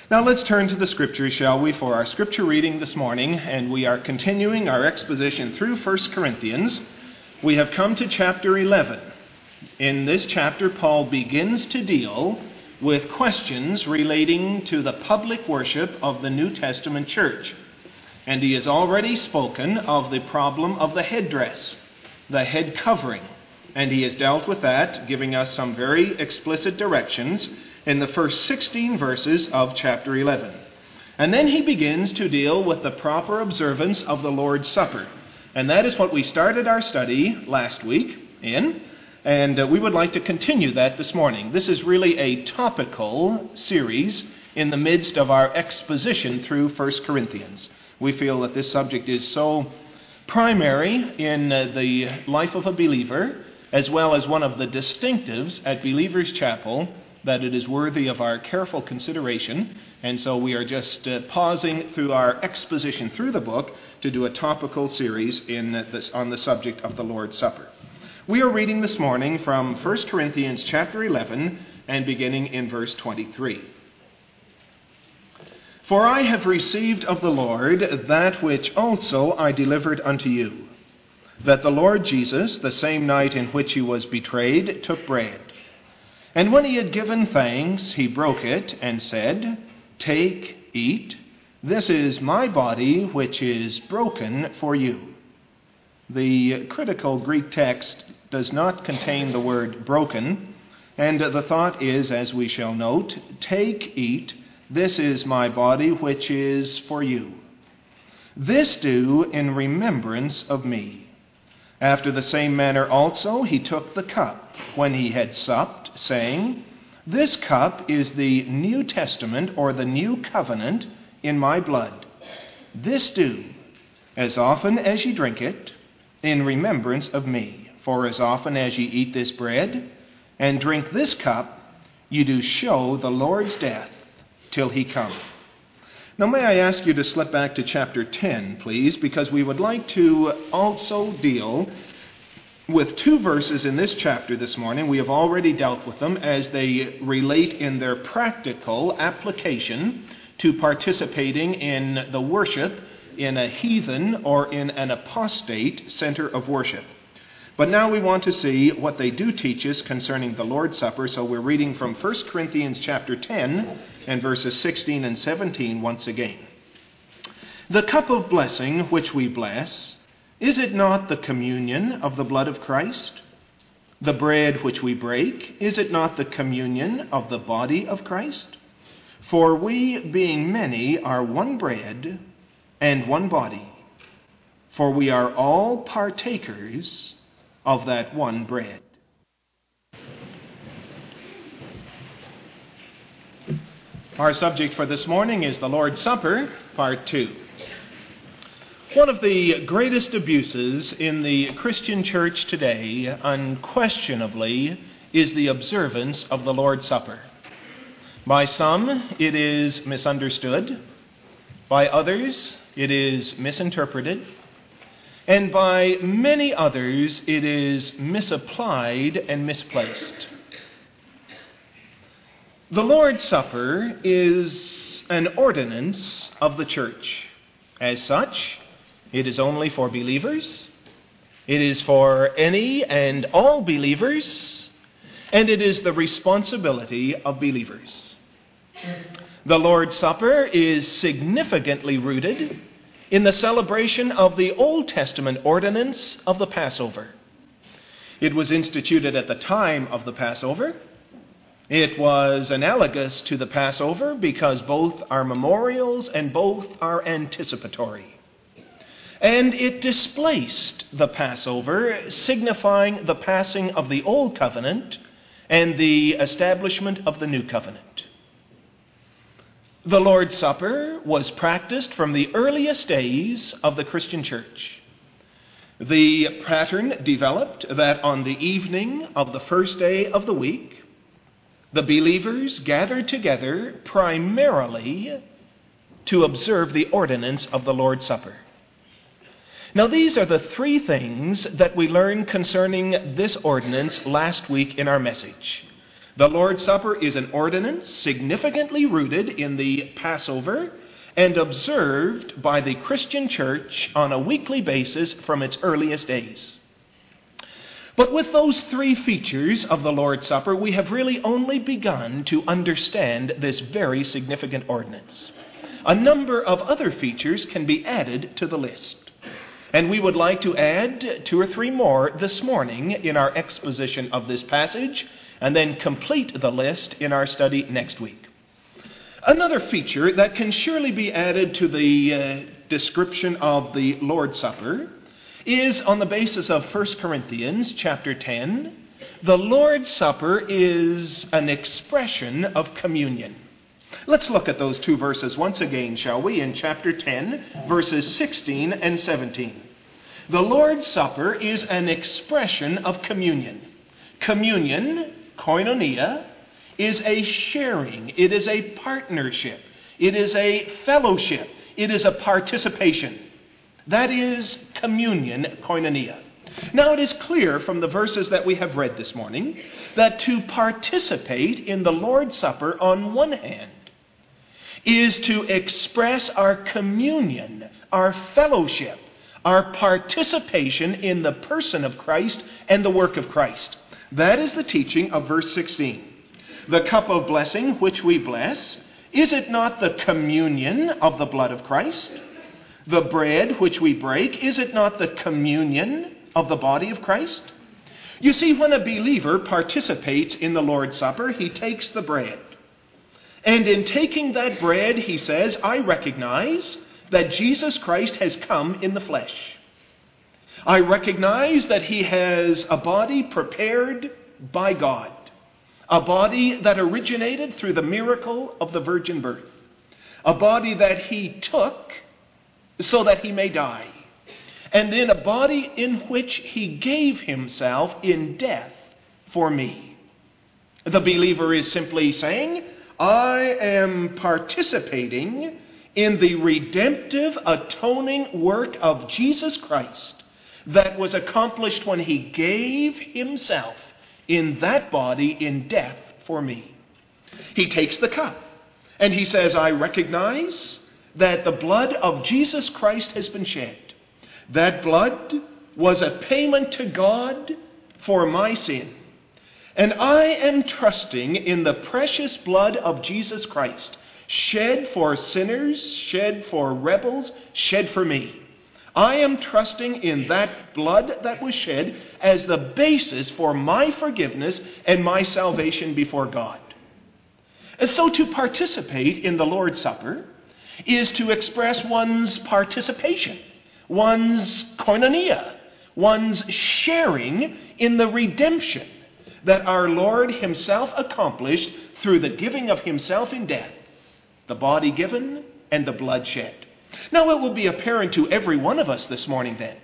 Now let's turn to the Scriptures, shall we, for our Scripture reading this morning, and we are continuing our exposition through 1 Corinthians. We have come to chapter 11. In this chapter, Paul begins to deal with questions relating to the public worship of the New Testament church. And he has already spoken of the problem of the headdress, the head covering. And he has dealt with that, giving us some very explicit directions in the first 16 verses of chapter 11. And then he begins to deal with the proper observance of the Lord's Supper. And that is what we started our study last week in, and we would like to continue that this morning. This is really a topical series in the midst of our exposition through 1 Corinthians. We feel that this subject is so primary in the life of a believer, as well as one of the distinctives at Believers Chapel, that it is worthy of our careful consideration. And so we are just pausing through our exposition through the book to do a topical series on the subject of the Lord's Supper. We are reading this morning from 1 Corinthians chapter 11 and beginning in verse 23. For I have received of the Lord that which also I delivered unto you, that the Lord Jesus, the same night in which he was betrayed, took bread. And when he had given thanks, he broke it and said, Take, eat, this is my body which is broken for you. The critical Greek text does not contain the word broken, and the thought is, as we shall note, Take, eat, this is my body which is for you. This do in remembrance of me. After the same manner also he took the cup when he had supped, saying, This cup is the New Testament, or the New Covenant, in my blood. This do, as often as ye drink it, in remembrance of me. For as often as ye eat this bread, and drink this cup, ye do show the Lord's death till he come. Now may I ask you to slip back to chapter 10, please, because we would like to also deal with two verses in this chapter this morning. We have already dealt with them as they relate in their practical application to participating in the worship in a heathen or in an apostate center of worship. But now we want to see what they do teach us concerning the Lord's Supper, so we're reading from 1 Corinthians chapter 10 and verses 16 and 17 once again. The cup of blessing which we bless, is it not the communion of the blood of Christ? The bread which we break, is it not the communion of the body of Christ? For we, being many, are one bread and one body, for we are all partakers of that one bread. Our subject for this morning is the Lord's Supper, part 2. One of the greatest abuses in the Christian church today, unquestionably, is the observance of the Lord's Supper. By some, it is misunderstood. By others, it is misinterpreted. And by many others, it is misapplied and misplaced. The Lord's Supper is an ordinance of the church. As such, it is only for believers. It is for any and all believers, and it is the responsibility of believers. The Lord's Supper is significantly rooted in the celebration of the Old Testament ordinance of the Passover. It was instituted at the time of the Passover. It was analogous to the Passover because both are memorials and both are anticipatory. And it displaced the Passover, signifying the passing of the Old Covenant and the establishment of the New Covenant. The Lord's Supper was practiced from the earliest days of the Christian church. The pattern developed that on the evening of the first day of the week, the believers gathered together primarily to observe the ordinance of the Lord's Supper. Now, these are the three things that we learned concerning this ordinance last week in our message. The Lord's Supper is an ordinance significantly rooted in the Passover and observed by the Christian church on a weekly basis from its earliest days. But with those three features of the Lord's Supper, we have really only begun to understand this very significant ordinance. A number of other features can be added to the list. And we would like to add 2 or 3 more this morning in our exposition of this passage, and then complete the list in our study next week. Another feature that can surely be added to the description of the Lord's Supper is on the basis of 1 Corinthians chapter 10. The Lord's Supper is an expression of communion. Let's look at those 2 verses once again, shall we, in chapter 10, verses 16 and 17. The Lord's Supper is an expression of communion. Communion, koinonia, is a sharing. It is a partnership. It is a fellowship. It is a participation. That is communion, koinonia. Now it is clear from the verses that we have read this morning that to participate in the Lord's Supper on one hand is to express our communion, our fellowship, our participation in the person of Christ and the work of Christ. That is the teaching of verse 16. The cup of blessing which we bless, is it not the communion of the blood of Christ? The bread which we break, is it not the communion of the body of Christ? You see, when a believer participates in the Lord's Supper, he takes the bread. And in taking that bread, he says, I recognize that Jesus Christ has come in the flesh. I recognize that he has a body prepared by God, a body that originated through the miracle of the virgin birth, a body that he took so that he may die, and in a body in which he gave himself in death for me. The believer is simply saying, I am participating in the redemptive, atoning work of Jesus Christ that was accomplished when he gave himself in that body in death for me. He takes the cup and he says, I recognize that the blood of Jesus Christ has been shed. That blood was a payment to God for my sin. And I am trusting in the precious blood of Jesus Christ, shed for sinners, shed for rebels, shed for me. I am trusting in that blood that was shed as the basis for my forgiveness and my salvation before God. And so to participate in the Lord's Supper is to express one's participation, one's koinonia, one's sharing in the redemption that our Lord himself accomplished through the giving of himself in death, the body given and the blood shed. Now it will be apparent to every one of us this morning then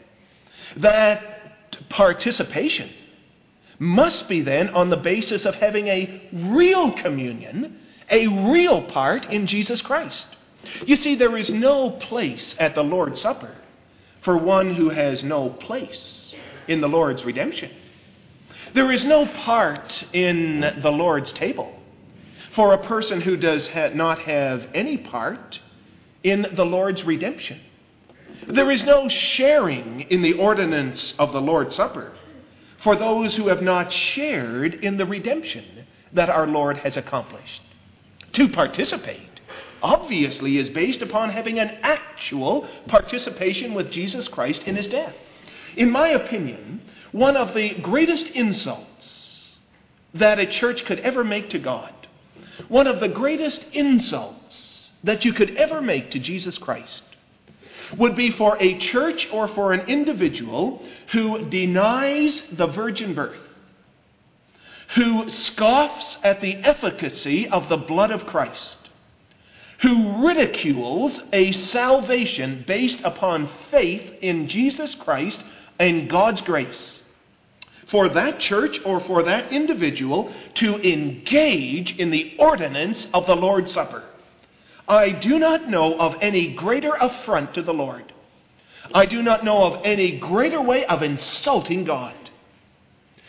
that participation must be then on the basis of having a real communion, a real part in Jesus Christ. You see, there is no place at the Lord's Supper for one who has no place in the Lord's redemption. There is no part in the Lord's table for a person who does not have any part in the Lord's redemption. There is no sharing in the ordinance of the Lord's Supper for those who have not shared in the redemption that our Lord has accomplished. To participate obviously is based upon having an actual participation with Jesus Christ in his death. In my opinion, one of the greatest insults that a church could ever make to God, one of the greatest insults that you could ever make to Jesus Christ, would be for a church or for an individual who denies the virgin birth, who scoffs at the efficacy of the blood of Christ, who ridicules a salvation based upon faith in Jesus Christ and God's grace. For that church or for that individual to engage in the ordinance of the Lord's Supper, I do not know of any greater affront to the Lord. I do not know of any greater way of insulting God.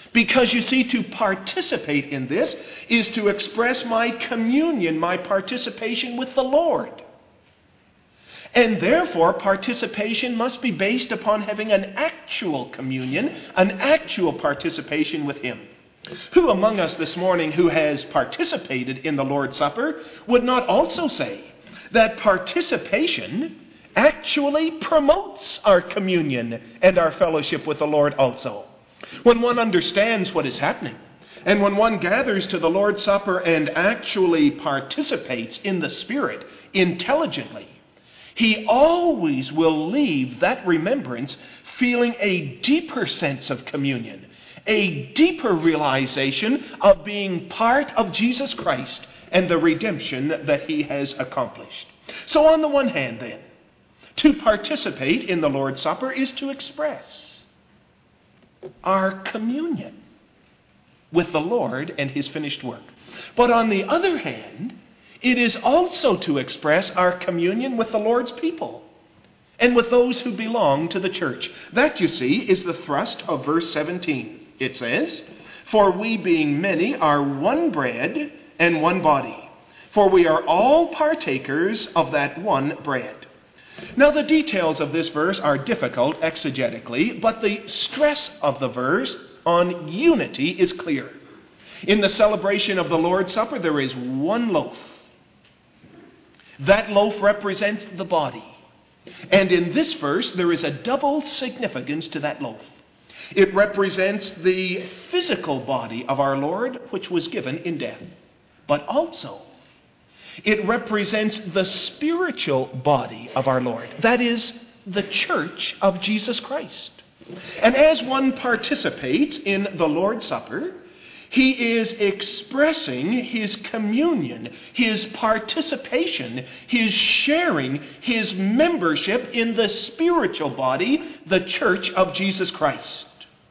Because you see, to participate in this is to express my communion, my participation with the Lord. And therefore, participation must be based upon having an actual communion, an actual participation with Him. Who among us this morning who has participated in the Lord's Supper would not also say that participation actually promotes our communion and our fellowship with the Lord also? When one understands what is happening, and when one gathers to the Lord's Supper and actually participates in the Spirit intelligently, he always will leave that remembrance feeling a deeper sense of communion, a deeper realization of being part of Jesus Christ and the redemption that He has accomplished. So on the one hand then, to participate in the Lord's Supper is to express our communion with the Lord and His finished work. But on the other hand, it is also to express our communion with the Lord's people and with those who belong to the church. That, you see, is the thrust of verse 17. It says, "For we being many are one bread and one body, for we are all partakers of that one bread." Now, the details of this verse are difficult exegetically, but the stress of the verse on unity is clear. In the celebration of the Lord's Supper, there is one loaf. That loaf represents the body. And in this verse, there is a double significance to that loaf. It represents the physical body of our Lord, which was given in death. But also, it represents the spiritual body of our Lord. That is, the church of Jesus Christ. And as one participates in the Lord's Supper, he is expressing his communion, his participation, his sharing, his membership in the spiritual body, the church of Jesus Christ.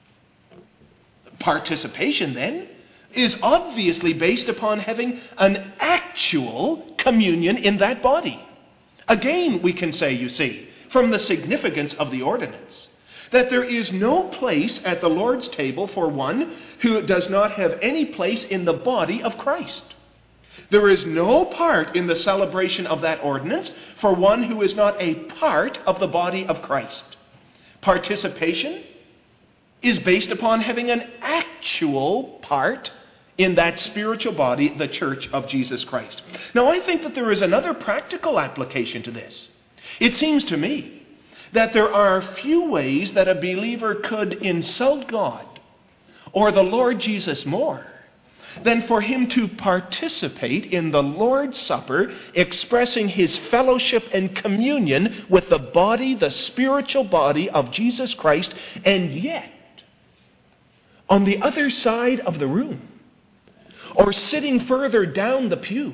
Participation, then, is obviously based upon having an actual communion in that body. Again, we can say, you see, from the significance of the ordinance, that there is no place at the Lord's table for one who does not have any place in the body of Christ. There is no part in the celebration of that ordinance for one who is not a part of the body of Christ. Participation is based upon having an actual part in that spiritual body, the church of Jesus Christ. Now, I think that there is another practical application to this. It seems to me that there are few ways that a believer could insult God or the Lord Jesus more than for him to participate in the Lord's Supper, expressing his fellowship and communion with the body, the spiritual body of Jesus Christ, and yet, on the other side of the room, or sitting further down the pew,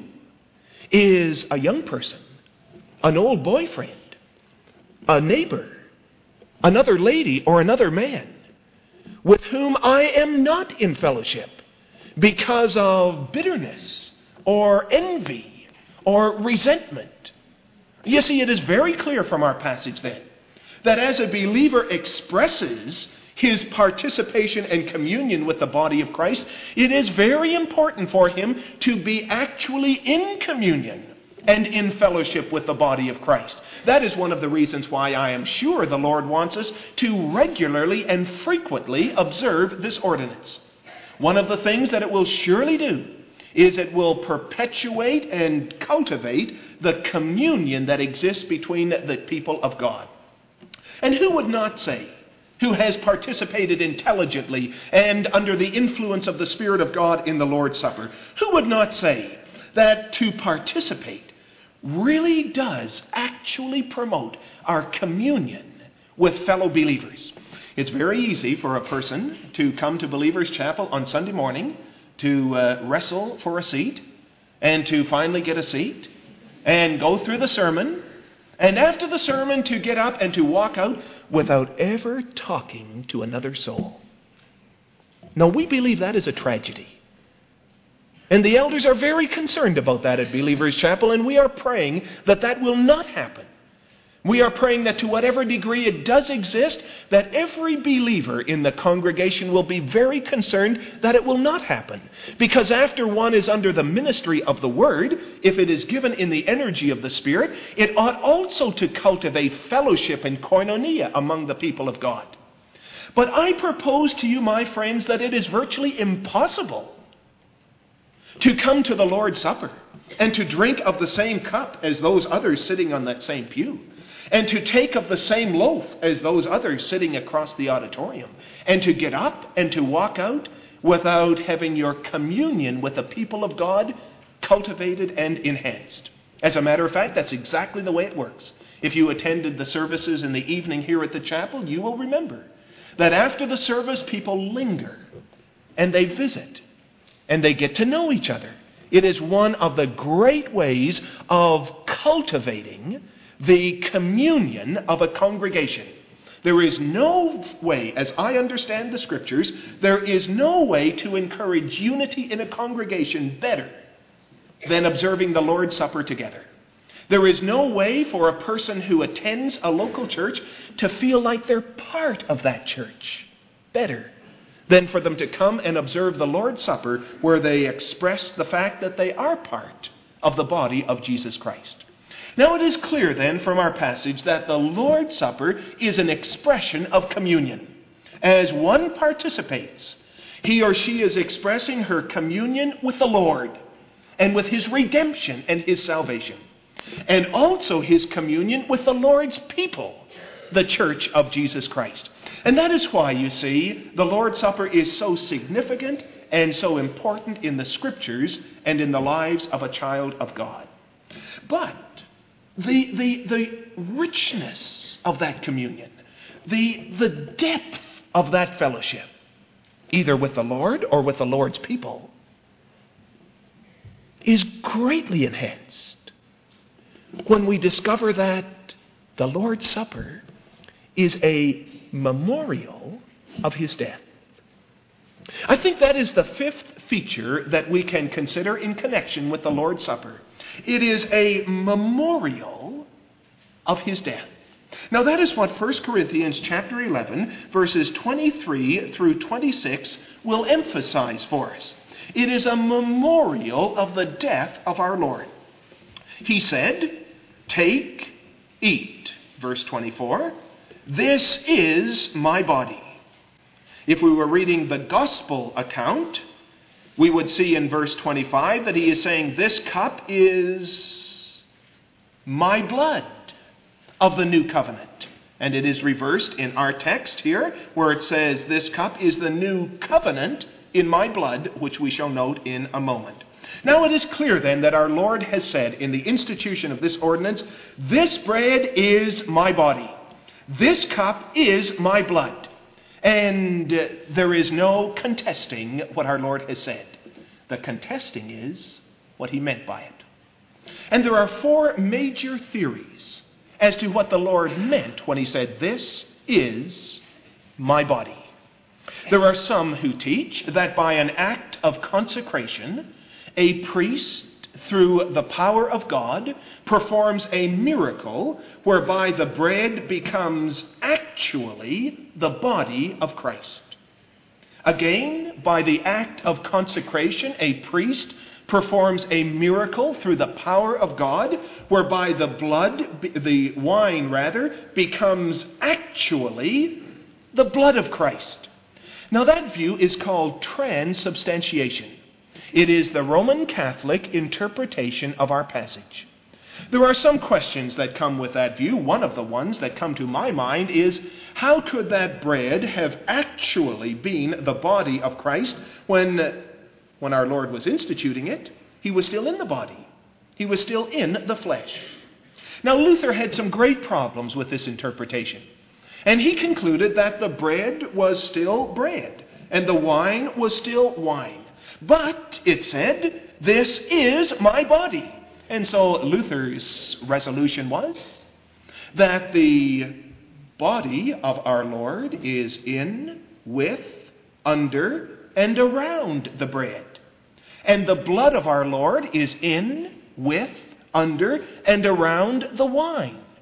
is a young person, an old boyfriend, a neighbor, another lady, or another man with whom I am not in fellowship because of bitterness or envy or resentment. You see, it is very clear from our passage then that as a believer expresses his participation and communion with the body of Christ, it is very important for him to be actually in communion and in fellowship with the body of Christ. That is one of the reasons why I am sure the Lord wants us to regularly and frequently observe this ordinance. One of the things that it will surely do is it will perpetuate and cultivate the communion that exists between the people of God. And who would not say, who has participated intelligently and under the influence of the Spirit of God in the Lord's Supper, who would not say that to participate really does actually promote our communion with fellow believers? It's very easy for a person to come to Believers' Chapel on Sunday morning, to wrestle for a seat, and to finally get a seat, and go through the sermon, and after the sermon to get up and to walk out without ever talking to another soul. Now, we believe that is a tragedy. And the elders are very concerned about that at Believers' Chapel, and we are praying that that will not happen. We are praying that to whatever degree it does exist, that every believer in the congregation will be very concerned that it will not happen. Because after one is under the ministry of the Word, if it is given in the energy of the Spirit, it ought also to cultivate fellowship and koinonia among the people of God. But I propose to you, my friends, that it is virtually impossible to come to the Lord's Supper and to drink of the same cup as those others sitting on that same pew, and to take of the same loaf as those others sitting across the auditorium, and to get up and to walk out without having your communion with the people of God cultivated and enhanced. As a matter of fact, that's exactly the way it works. If you attended the services in the evening here at the chapel, you will remember that after the service, people linger and they visit and they get to know each other. It is one of the great ways of cultivating the communion of a congregation. There is no way, as I understand the Scriptures, there is no way to encourage unity in a congregation better than observing the Lord's Supper together. There is no way for a person who attends a local church to feel like they're part of that church better than for them to come and observe the Lord's Supper, where they express the fact that they are part of the body of Jesus Christ. Now it is clear then from our passage that the Lord's Supper is an expression of communion. As one participates, he or she is expressing her communion with the Lord and with his redemption and his salvation, and also his communion with the Lord's people, the church of Jesus Christ. And that is why, you see, the Lord's Supper is so significant and so important in the Scriptures and in the lives of a child of God. But the richness of that communion, the depth of that fellowship, either with the Lord or with the Lord's people, is greatly enhanced when we discover that the Lord's Supper is a memorial of his death. I think that is the fifth feature that we can consider in connection with the Lord's Supper. It is a memorial of his death. Now that is what 1 Corinthians chapter 11, verses 23 through 26 will emphasize for us. It is a memorial of the death of our Lord. He said, "Take, eat," verse 24, "this is my body." If we were reading the gospel account, we would see in verse 25 that he is saying, "This cup is my blood of the new covenant." And it is reversed in our text here, where it says, "This cup is the new covenant in my blood," which we shall note in a moment. Now it is clear then that our Lord has said in the institution of this ordinance, "This bread is my body. This cup is my blood." And there is no contesting what our Lord has said. The contesting is what he meant by it. And there are four major theories as to what the Lord meant when he said, "This is my body." There are some who teach that by an act of consecration, a priest, through the power of God, performs a miracle whereby the bread becomes actually the body of Christ. Again, by the act of consecration, a priest performs a miracle through the power of God, whereby the wine becomes actually the blood of Christ. Now that view is called transubstantiation. It is the Roman Catholic interpretation of our passage. There are some questions that come with that view. One of the ones that come to my mind is, how could that bread have actually been the body of Christ when our Lord was instituting it, he was still in the body. He was still in the flesh. Now Luther had some great problems with this interpretation. And he concluded that the bread was still bread and the wine was still wine. But, it said, "This is my body." And so Luther's resolution was that the body of our Lord is in, with, under, and around the bread. And the blood of our Lord is in, with, under, and around the wine.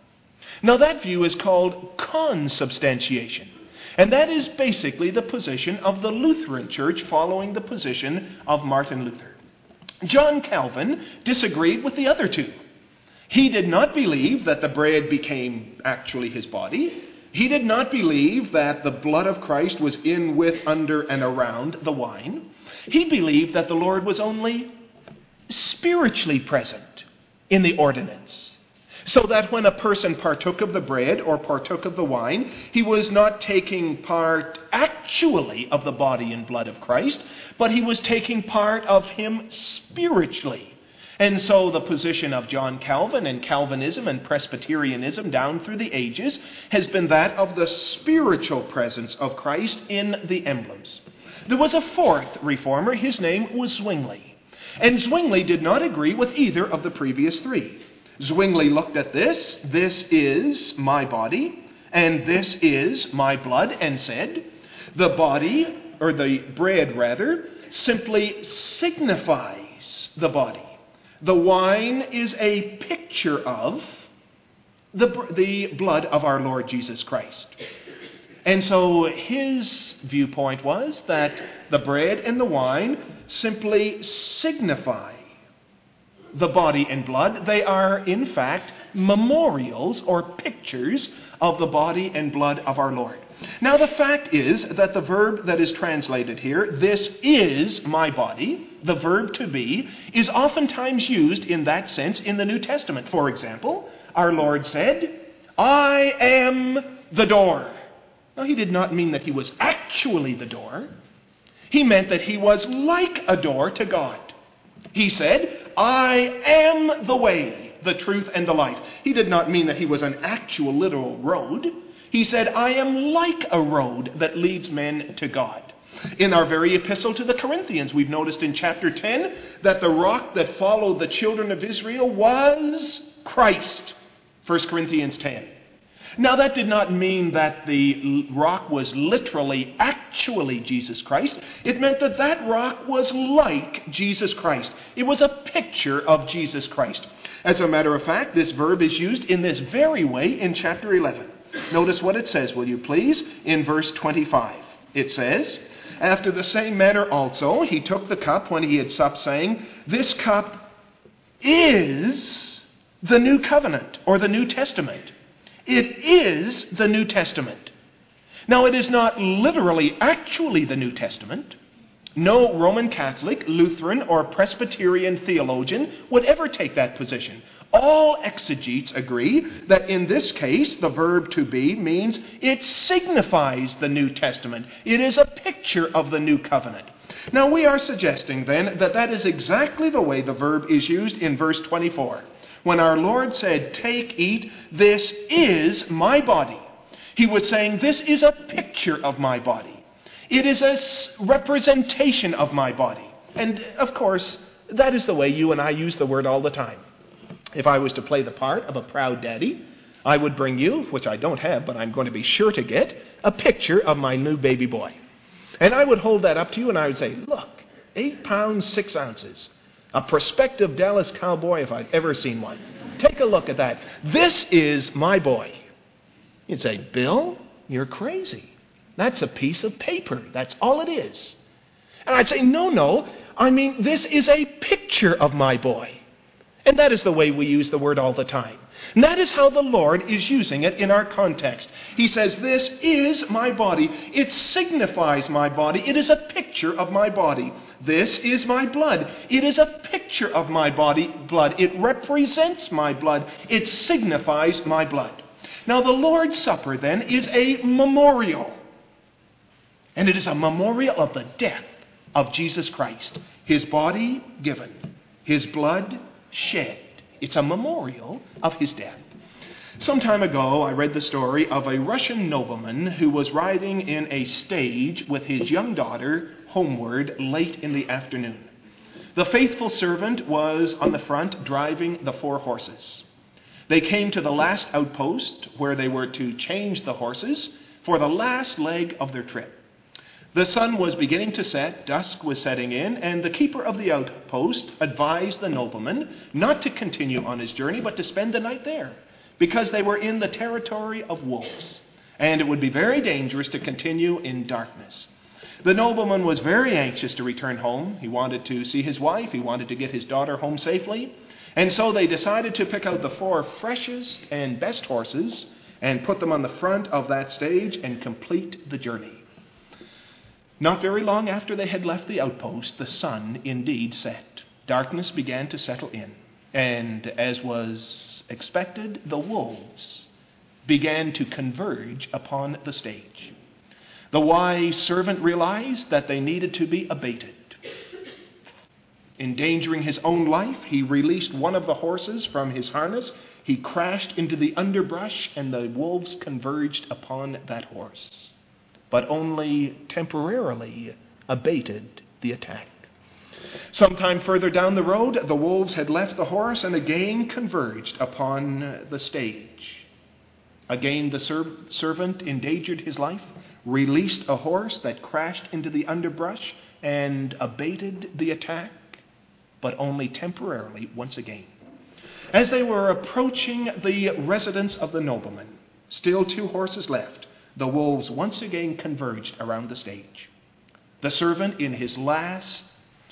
Now that view is called consubstantiation. And that is basically the position of the Lutheran Church following the position of Martin Luther. John Calvin disagreed with the other two. He did not believe that the bread became actually his body. He did not believe that the blood of Christ was in, with, under, and around the wine. He believed that the Lord was only spiritually present in the ordinance. So that when a person partook of the bread or partook of the wine, he was not taking part actually of the body and blood of Christ, but he was taking part of him spiritually. And so the position of John Calvin and Calvinism and Presbyterianism down through the ages has been that of the spiritual presence of Christ in the emblems. There was a fourth reformer. His name was Zwingli. And Zwingli did not agree with either of the previous three. Zwingli looked at this is my body, and this is my blood, and said, the body, or the bread rather, simply signifies the body. The wine is a picture of the blood of our Lord Jesus Christ. And so his viewpoint was that the bread and the wine simply signify the body and blood. They are, in fact, memorials or pictures of the body and blood of our Lord. Now, the fact is that the verb that is translated here, this is my body, the verb to be, is oftentimes used in that sense in the New Testament. For example, our Lord said, I am the door. Now, he did not mean that he was actually the door. He meant that he was like a door to God. He said, I am the way, the truth, and the life. He did not mean that he was an actual literal road. He said, I am like a road that leads men to God. In our very epistle to the Corinthians, we've noticed in chapter 10 that the rock that followed the children of Israel was Christ. 1 Corinthians 10. Now, that did not mean that the rock was literally, actually Jesus Christ. It meant that that rock was like Jesus Christ. It was a picture of Jesus Christ. As a matter of fact, this verb is used in this very way in chapter 11. Notice what it says, will you please, in verse 25. It says, after the same manner also, he took the cup when he had supped, saying, this cup is the new covenant, or the New Testament. It is the New Testament. Now, it is not literally actually the New Testament. No Roman Catholic, Lutheran, or Presbyterian theologian would ever take that position. All exegetes agree that in this case, the verb to be means it signifies the New Testament. It is a picture of the New Covenant. Now, we are suggesting then that that is exactly the way the verb is used in verse 24. When our Lord said, take, eat, this is my body. He was saying, this is a picture of my body. It is a representation of my body. And, of course, that is the way you and I use the word all the time. If I was to play the part of a proud daddy, I would bring you, which I don't have, but I'm going to be sure to get, a picture of my new baby boy. And I would hold that up to you and I would say, look, 8 pounds, 6 ounces. A prospective Dallas cowboy if I've ever seen one. Take a look at that. This is my boy. You'd say, Bill, you're crazy. That's a piece of paper. That's all it is. And I'd say, no. I mean, this is a picture of my boy. And that is the way we use the word all the time. And that is how the Lord is using it in our context. He says, this is my body. It signifies my body. It is a picture of my body. This is my blood. It is a picture of my body, blood. It represents my blood. It signifies my blood. Now, the Lord's Supper, then, is a memorial. And it is a memorial of the death of Jesus Christ. His body given. His blood shed. It's a memorial of his death. Some time ago, I read the story of a Russian nobleman who was riding in a stage with his young daughter homeward late in the afternoon. The faithful servant was on the front driving the 4 horses. They came to the last outpost where they were to change the horses for the last leg of their trip. The sun was beginning to set, dusk was setting in, and the keeper of the outpost advised the nobleman not to continue on his journey, but to spend the night there, because they were in the territory of wolves, and it would be very dangerous to continue in darkness. The nobleman was very anxious to return home. He wanted to see his wife. He wanted to get his daughter home safely. And so they decided to pick out the 4 freshest and best horses and put them on the front of that stage and complete the journey. Not very long after they had left the outpost, the sun indeed set. Darkness began to settle in. And as was expected, the wolves began to converge upon the stage. The wise servant realized that they needed to be abated. Endangering his own life, he released one of the horses from his harness. He crashed into the underbrush, and the wolves converged upon that horse, but only temporarily abated the attack. Sometime further down the road, the wolves had left the horse and again converged upon the stage. Again, the servant endangered his life, released a horse that crashed into the underbrush and abated the attack, but only temporarily once again. As they were approaching the residence of the nobleman, still 2 horses left, the wolves once again converged around the stage. The servant, in his last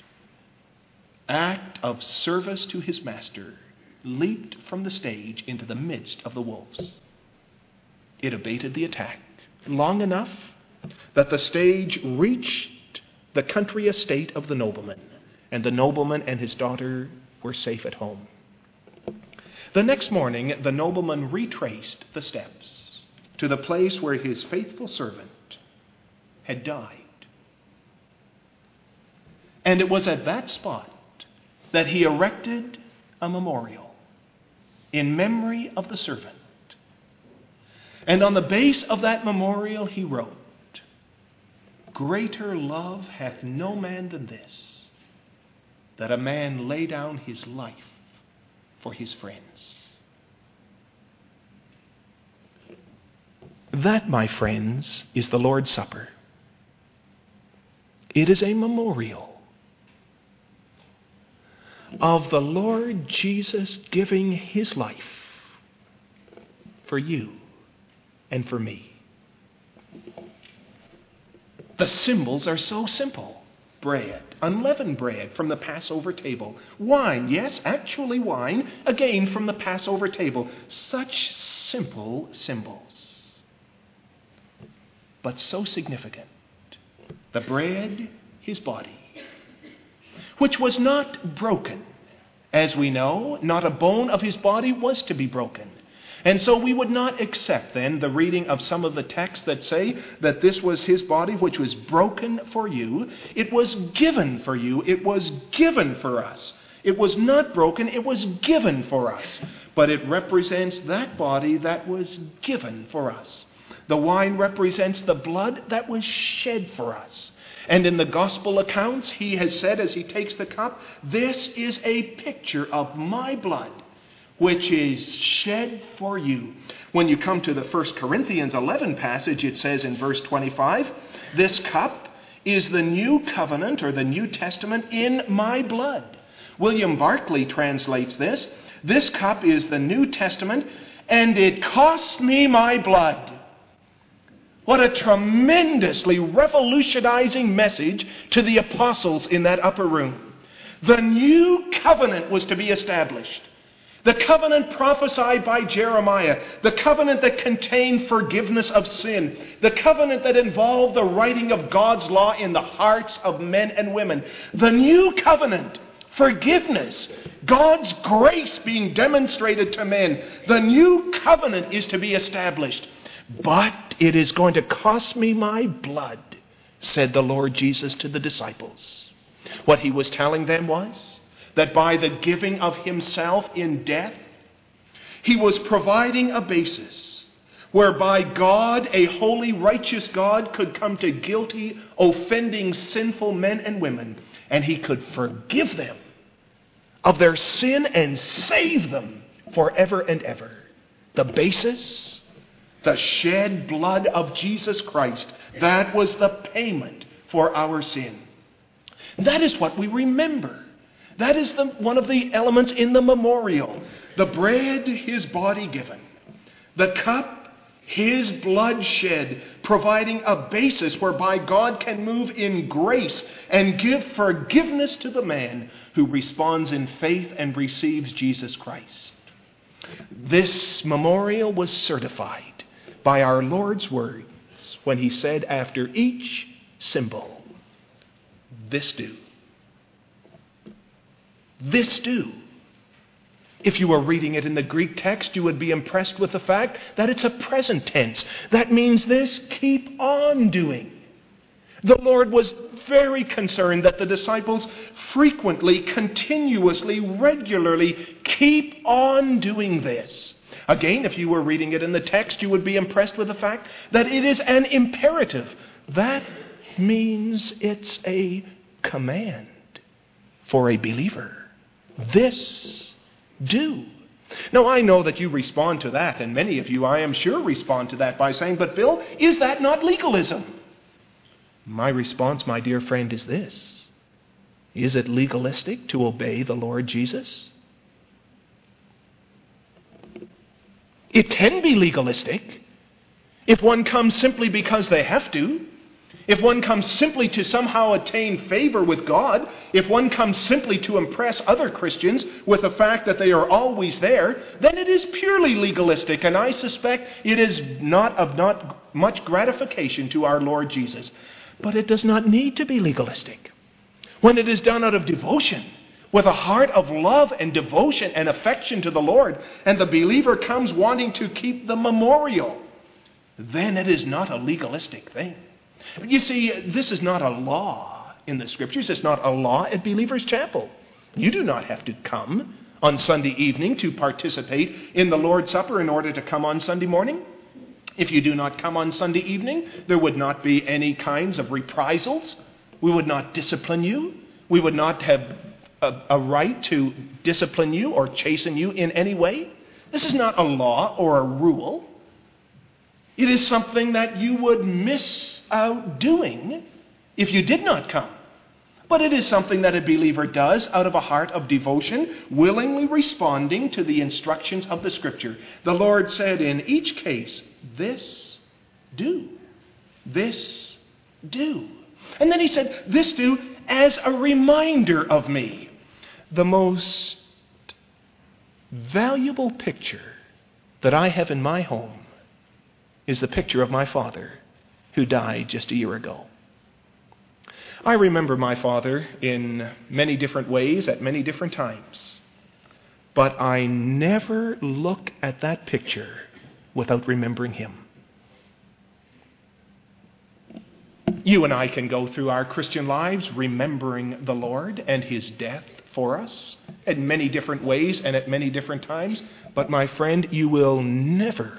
act of service to his master, leaped from the stage into the midst of the wolves. It abated the attack long enough that the stage reached the country estate of the nobleman, and the nobleman and his daughter were safe at home. The next morning, the nobleman retraced the steps to the place where his faithful servant had died. And it was at that spot that he erected a memorial in memory of the servant. And on the base of that memorial he wrote, "Greater love hath no man than this, that a man lay down his life for his friends." That, my friends, is the Lord's Supper. It is a memorial of the Lord Jesus giving his life for you and for me. The symbols are so simple. Bread, unleavened bread from the Passover table. Wine, yes, actually wine, again from the Passover table. Such simple symbols, but so significant. The bread, his body, which was not broken. As we know, not a bone of his body was to be broken. And so we would not accept then the reading of some of the texts that say that this was his body which was broken for you. It was given for you. It was given for us. It was not broken. It was given for us. But it represents that body that was given for us. The wine represents the blood that was shed for us. And in the gospel accounts, he has said as he takes the cup, "This is a picture of my blood, which is shed for you." When you come to the 1 Corinthians 11 passage, it says in verse 25, "This cup is the new covenant," or the New Testament, "in my blood." William Barclay translates this, "This cup is the New Testament, and it cost me my blood." What a tremendously revolutionizing message to the apostles in that upper room. The new covenant was to be established. The covenant prophesied by Jeremiah, the covenant that contained forgiveness of sin, the covenant that involved the writing of God's law in the hearts of men and women. The new covenant, forgiveness, God's grace being demonstrated to men. The new covenant is to be established. "But it is going to cost me my blood," said the Lord Jesus to the disciples. What he was telling them was that by the giving of himself in death, he was providing a basis whereby God, a holy, righteous God, could come to guilty, offending, sinful men and women, and he could forgive them of their sin and save them forever and ever. The basis, the shed blood of Jesus Christ, that was the payment for our sin. That is what we remember. That is one of the elements in the memorial. The bread, his body given. The cup, his blood shed, providing a basis whereby God can move in grace and give forgiveness to the man who responds in faith and receives Jesus Christ. This memorial was certified by our Lord's words when he said after each symbol, "This do. This do." If you were reading it in the Greek text, you would be impressed with the fact that it's a present tense. That means this: keep on doing. The Lord was very concerned that the disciples frequently, continuously, regularly keep on doing this. Again, if you were reading it in the text, you would be impressed with the fact that it is an imperative. That means it's a command for a believer. This do. Now, I know that you respond to that, and many of you, I am sure, respond to that by saying, "But Bill, is that not legalism?" My response, my dear friend, is this: is it legalistic to obey the Lord Jesus? It can be legalistic if one comes simply because they have to. If one comes simply to somehow attain favor with God, if one comes simply to impress other Christians with the fact that they are always there, then it is purely legalistic, and I suspect it is not of much gratification to our Lord Jesus. But it does not need to be legalistic. When it is done out of devotion, with a heart of love and devotion and affection to the Lord, and the believer comes wanting to keep the memorial, then it is not a legalistic thing. You see, this is not a law in the Scriptures. It's not a law at Believers' Chapel. You do not have to come on Sunday evening to participate in the Lord's Supper in order to come on Sunday morning. If you do not come on Sunday evening, there would not be any kinds of reprisals. We would not discipline you. We would not have a right to discipline you or chasten you in any way. This is not a law or a rule. It is something that you would miss out doing if you did not come. But it is something that a believer does out of a heart of devotion, willingly responding to the instructions of the Scripture. The Lord said in each case, "This do. This do." And then he said, "This do as a reminder of me." The most valuable picture that I have in my home is the picture of my father, who died just a year ago. I remember my father in many different ways at many different times, but I never look at that picture without remembering him. You and I can go through our Christian lives remembering the Lord and his death for us in many different ways and at many different times, but my friend, you will never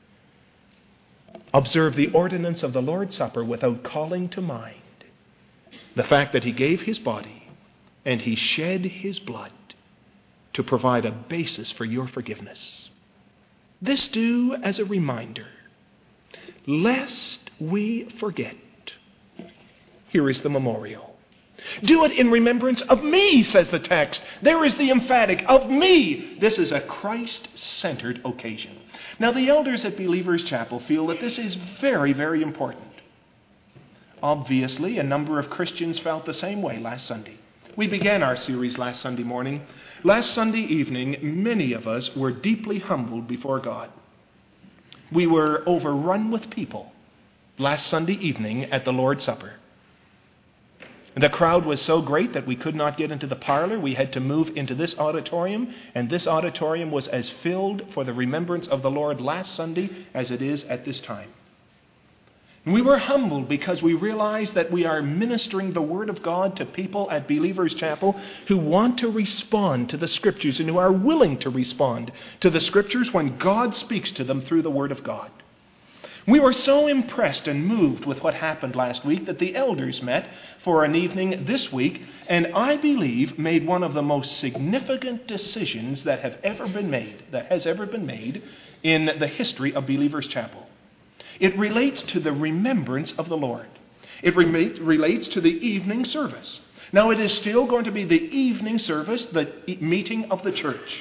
observe the ordinance of the Lord's Supper without calling to mind the fact that he gave his body and he shed his blood to provide a basis for your forgiveness. This do as a reminder, lest we forget. Here is the memorial. Do it in remembrance of me, says the text. There is the emphatic, of me. This is a Christ-centered occasion. Now, the elders at Believers' Chapel feel that this is very, very important. Obviously, a number of Christians felt the same way last Sunday. We began our series last Sunday morning. Last Sunday evening, many of us were deeply humbled before God. We were overrun with people last Sunday evening at the Lord's Supper. The crowd was so great that we could not get into the parlor. We had to move into this auditorium, and this auditorium was as filled for the remembrance of the Lord last Sunday as it is at this time. And we were humbled because we realized that we are ministering the Word of God to people at Believers' Chapel who want to respond to the Scriptures and who are willing to respond to the Scriptures when God speaks to them through the Word of God. We were so impressed and moved with what happened last week that the elders met for an evening this week, and I believe made one of the most significant decisions that has ever been made in the history of Believers' Chapel. It relates to the remembrance of the Lord. It relates to the evening service. Now, it is still going to be the evening service, the meeting of the church.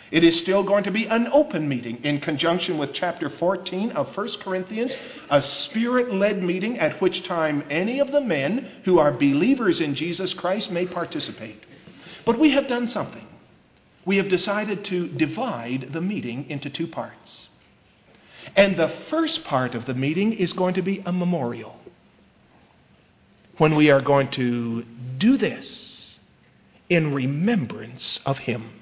It is still going to be an open meeting in conjunction with chapter 14 of 1 Corinthians, a Spirit-led meeting at which time any of the men who are believers in Jesus Christ may participate. But we have done something. We have decided to divide the meeting into two parts. And the first part of the meeting is going to be a memorial, when we are going to do this in remembrance of Him.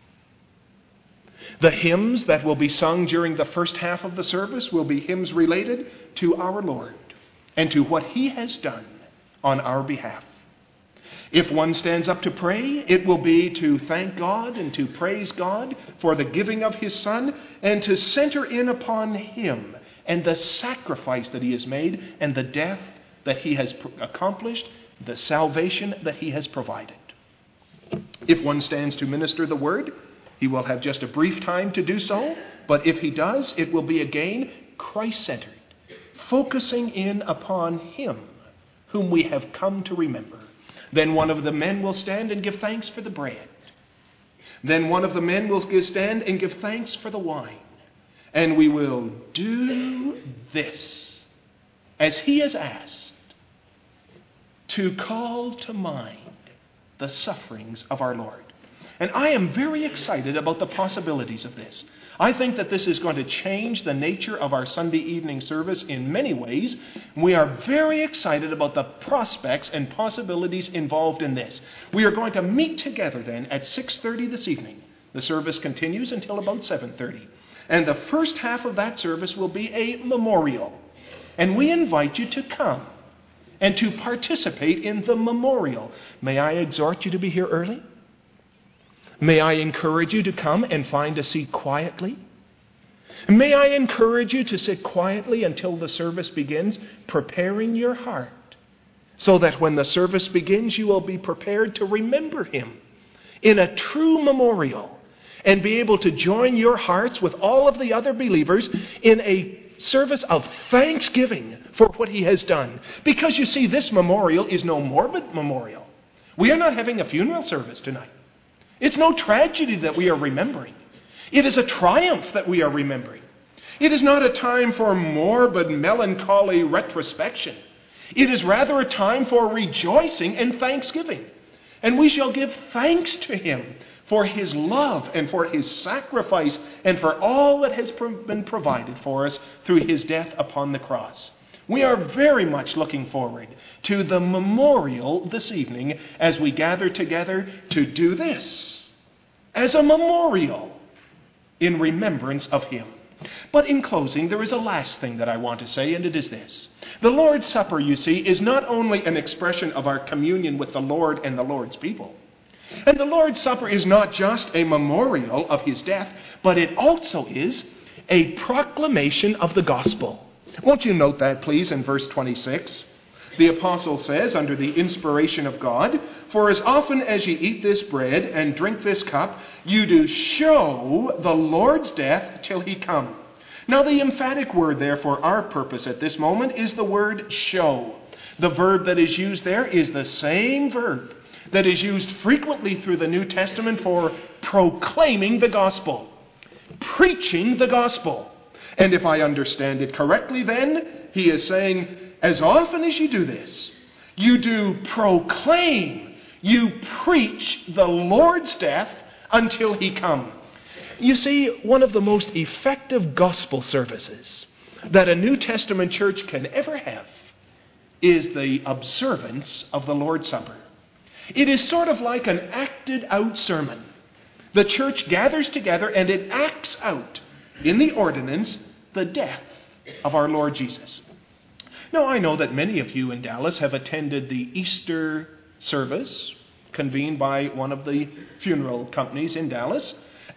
The hymns that will be sung during the first half of the service will be hymns related to our Lord and to what He has done on our behalf. If one stands up to pray, it will be to thank God and to praise God for the giving of His Son and to center in upon Him and the sacrifice that He has made and the death that He has accomplished, the salvation that He has provided. If one stands to minister the word, he will have just a brief time to do so, but if he does, it will be again Christ-centered, focusing in upon Him whom we have come to remember. Then one of the men will stand and give thanks for the bread. Then one of the men will stand and give thanks for the wine. And we will do this as He has asked, to call to mind the sufferings of our Lord. And I am very excited about the possibilities of this. I think that this is going to change the nature of our Sunday evening service in many ways. We are very excited about the prospects and possibilities involved in this. We are going to meet together then at 6:30 this evening. The service continues until about 7:30. And the first half of that service will be a memorial. And we invite you to come and to participate in the memorial. May I exhort you to be here early? May I encourage you to come and find a seat quietly? May I encourage you to sit quietly until the service begins, preparing your heart, so that when the service begins, you will be prepared to remember Him in a true memorial and be able to join your hearts with all of the other believers in a service of thanksgiving for what He has done. Because you see, this memorial is no morbid memorial. We are not having a funeral service tonight. It's no tragedy that we are remembering. It is a triumph that we are remembering. It is not a time for morbid, melancholy retrospection. It is rather a time for rejoicing and thanksgiving. And we shall give thanks to Him for His love and for His sacrifice and for all that has been provided for us through His death upon the cross. We are very much looking forward to the memorial this evening as we gather together to do this as a memorial in remembrance of Him. But in closing, there is a last thing that I want to say, and it is this. The Lord's Supper, you see, is not only an expression of our communion with the Lord and the Lord's people. And the Lord's Supper is not just a memorial of His death, but it also is a proclamation of the gospel. Won't you note that, please, in verse 26? The apostle says, under the inspiration of God, "For as often as ye eat this bread and drink this cup, you do show the Lord's death till He come." Now, the emphatic word there for our purpose at this moment is the word show. The verb that is used there is the same verb that is used frequently through the New Testament for proclaiming the gospel, preaching the gospel. And if I understand it correctly, then, he is saying, as often as you do this, you do proclaim, you preach the Lord's death until He come. You see, one of the most effective gospel services that a New Testament church can ever have is the observance of the Lord's Supper. It is sort of like an acted out sermon. The church gathers together and it acts out in the ordinance the death of our Lord Jesus. Now, I know that many of you in Dallas have attended the Easter service convened by one of the funeral companies in Dallas,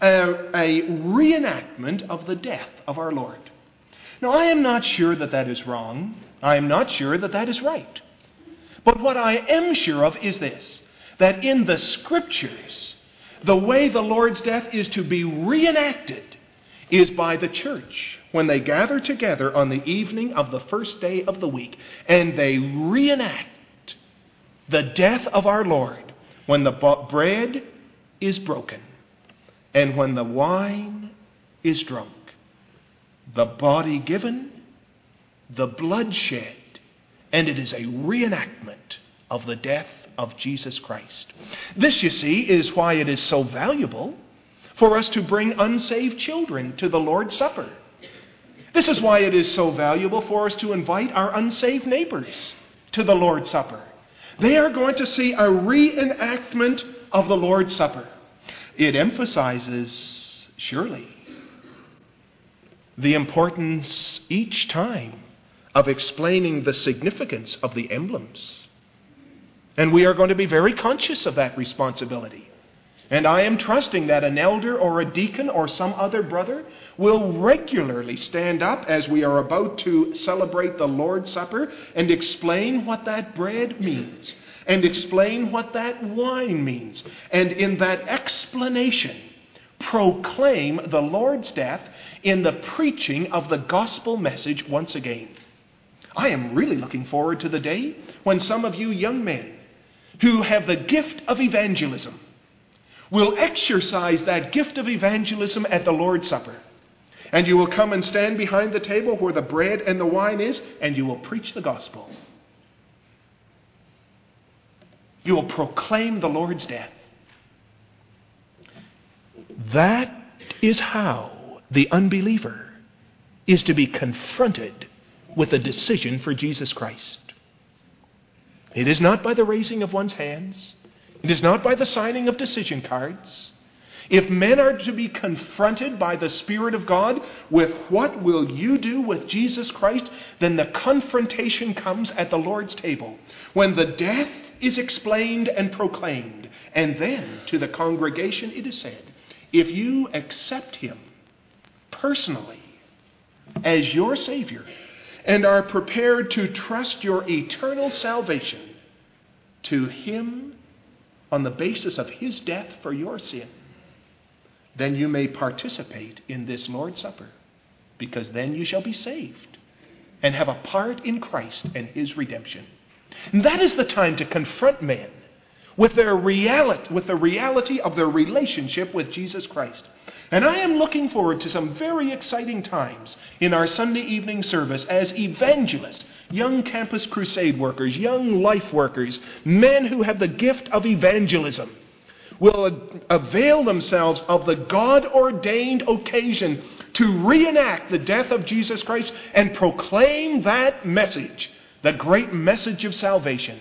a reenactment of the death of our Lord. Now, I am not sure that that is wrong. I am not sure that that is right. But what I am sure of is this, that in the Scriptures, the way the Lord's death is to be reenacted is by the church when they gather together on the evening of the first day of the week and they reenact the death of our Lord when the bread is broken And when the wine is drunk, the body given, the blood shed, and it is a reenactment of the death of Jesus Christ. This, you see, is why it is so valuable for us to bring unsaved children to the Lord's Supper. This is why it is so valuable for us to invite our unsaved neighbors to the Lord's Supper. They are going to see a reenactment of the Lord's Supper. It emphasizes, surely, the importance each time of explaining the significance of the emblems. And we are going to be very conscious of that responsibility. And I am trusting that an elder or a deacon or some other brother will regularly stand up as we are about to celebrate the Lord's Supper and explain what that bread means and explain what that wine means. And in that explanation, proclaim the Lord's death in the preaching of the gospel message once again. I am really looking forward to the day when some of you young men who have the gift of evangelism will exercise that gift of evangelism at the Lord's Supper. And you will come and stand behind the table where the bread and the wine is, and you will preach the gospel. You will proclaim the Lord's death. That is how the unbeliever is to be confronted with a decision for Jesus Christ. It is not by the raising of one's hands. It is not by the signing of decision cards. If men are to be confronted by the Spirit of God with what will you do with Jesus Christ, then the confrontation comes at the Lord's table, when the death is explained and proclaimed. And then to the congregation it is said, if you accept him personally as your Savior and are prepared to trust your eternal salvation to him on the basis of his death for your sin, then you may participate in this Lord's Supper, because then you shall be saved and have a part in Christ and his redemption. And that is the time to confront men with the reality of their relationship with Jesus Christ. And I am looking forward to some very exciting times in our Sunday evening service as evangelists, young campus crusade workers, young life workers, men who have the gift of evangelism, will avail themselves of the God-ordained occasion to reenact the death of Jesus Christ and proclaim that message, the great message of salvation.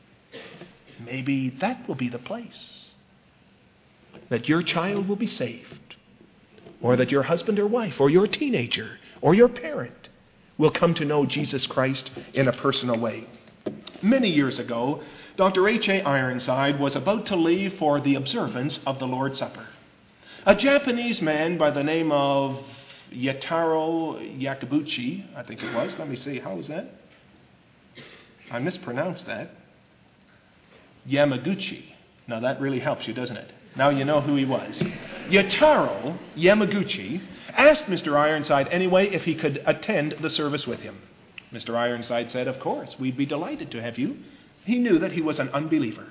Maybe that will be the place that your child will be saved, or that your husband or wife or your teenager or your parent will come to know Jesus Christ in a personal way. Many years ago, Dr. H.A. Ironside was about to leave for the observance of the Lord's Supper. A Japanese man by the name of Yataro Yakabuchi, I think it was. Let me see, how was that? I mispronounced that. Yamaguchi. Now that really helps you, doesn't it? Now you know who he was. Yataro Yamaguchi asked Mr. Ironside anyway if he could attend the service with him. Mr. Ironside said, of course, we'd be delighted to have you. He knew that he was an unbeliever.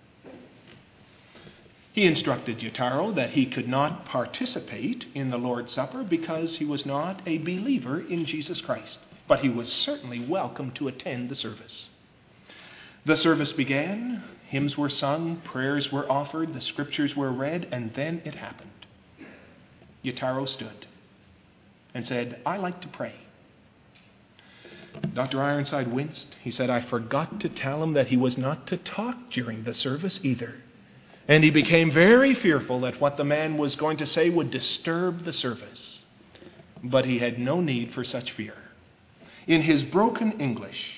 He instructed Yataro that he could not participate in the Lord's Supper because he was not a believer in Jesus Christ, but he was certainly welcome to attend the service. The service began, hymns were sung, prayers were offered, the scriptures were read, and then it happened. Yataro stood and said, I like to pray. Dr. Ironside winced. He said, I forgot to tell him that he was not to talk during the service either. And he became very fearful that what the man was going to say would disturb the service. But he had no need for such fear. In his broken English,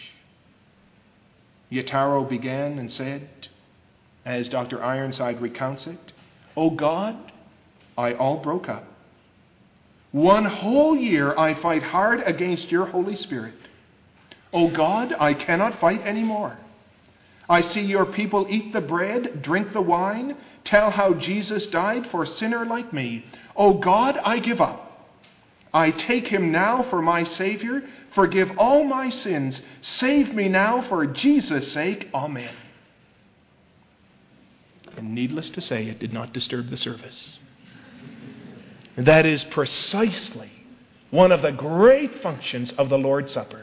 Yataro began and said, as Dr. Ironside recounts it, "O God, I all broke up. 1 whole year I fight hard against your Holy Spirit. O God, I cannot fight anymore. I see your people eat the bread, drink the wine, tell how Jesus died for a sinner like me. O God, I give up. I take him now for my Savior. Forgive all my sins. Save me now for Jesus' sake. Amen." And needless to say, it did not disturb the service. That is precisely one of the great functions of the Lord's Supper.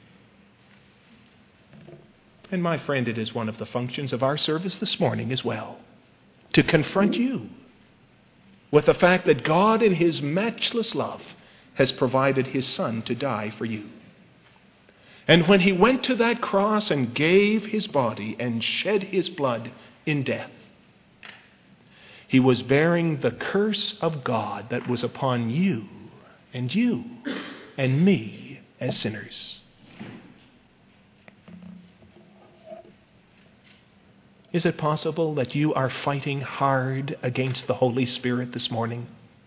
And my friend, it is one of the functions of our service this morning as well, to confront you with the fact that God in His matchless love has provided His Son to die for you. And when He went to that cross and gave His body and shed His blood in death, He was bearing the curse of God that was upon you and me as sinners. Is it possible that you are fighting hard against the Holy Spirit this morning?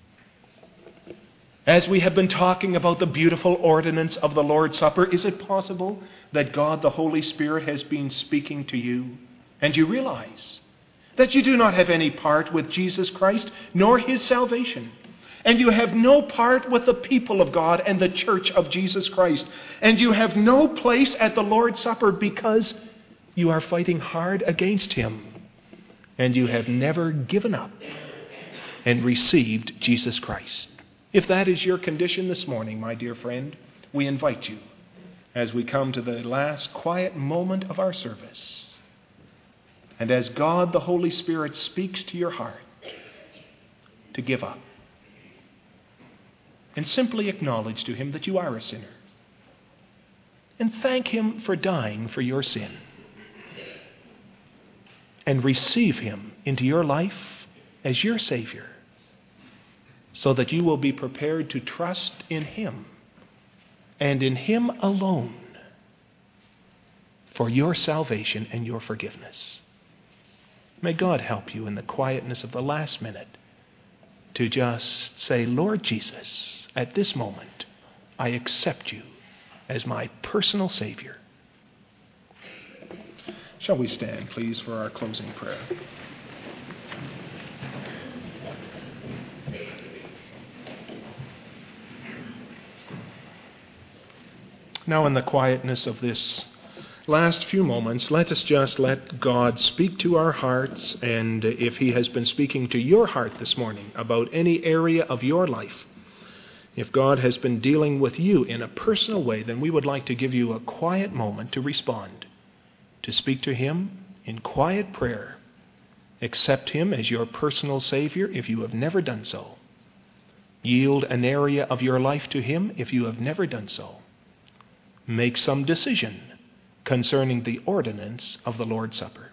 As we have been talking about the beautiful ordinance of the Lord's Supper, is it possible that God the Holy Spirit has been speaking to you and you realize that you do not have any part with Jesus Christ nor His salvation, and you have no part with the people of God and the church of Jesus Christ, and you have no place at the Lord's Supper because you are fighting hard against Him, and you have never given up and received Jesus Christ? If that is your condition this morning, my dear friend, we invite you, as we come to the last quiet moment of our service, and as God the Holy Spirit speaks to your heart, to give up and simply acknowledge to Him that you are a sinner, and thank Him for dying for your sin, and receive Him into your life as your Savior, so that you will be prepared to trust in Him and in Him alone for your salvation and your forgiveness. May God help you in the quietness of the last minute to just say, Lord Jesus, at this moment, I accept you as my personal Savior. Shall we stand, please, for our closing prayer? Now, in the quietness of this last few moments, let us just let God speak to our hearts, and if He has been speaking to your heart this morning about any area of your life, if God has been dealing with you in a personal way, then we would like to give you a quiet moment to respond, to speak to Him in quiet prayer. Accept Him as your personal Savior if you have never done so. Yield an area of your life to Him if you have never done so. Make some decision concerning the ordinance of the Lord's Supper.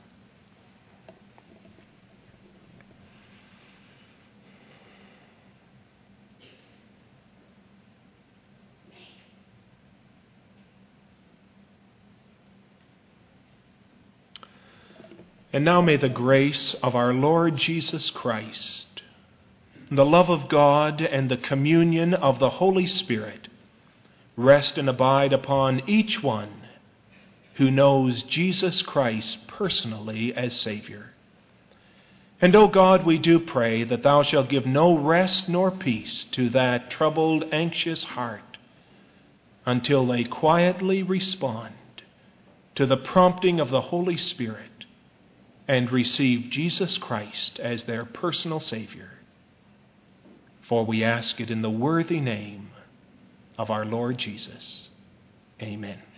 And now may the grace of our Lord Jesus Christ, the love of God, and the communion of the Holy Spirit rest and abide upon each one who knows Jesus Christ personally as Savior. And, O God, we do pray that Thou shalt give no rest nor peace to that troubled, anxious heart until they quietly respond to the prompting of the Holy Spirit and receive Jesus Christ as their personal Savior. For we ask it in the worthy name of our Lord Jesus. Amen.